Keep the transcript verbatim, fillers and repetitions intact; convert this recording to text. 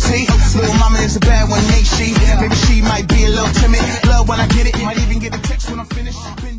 T. Little mama is a bad one, ain't she? Maybe she might be a little timid. Love when I get it, might even get a text when I'm finished.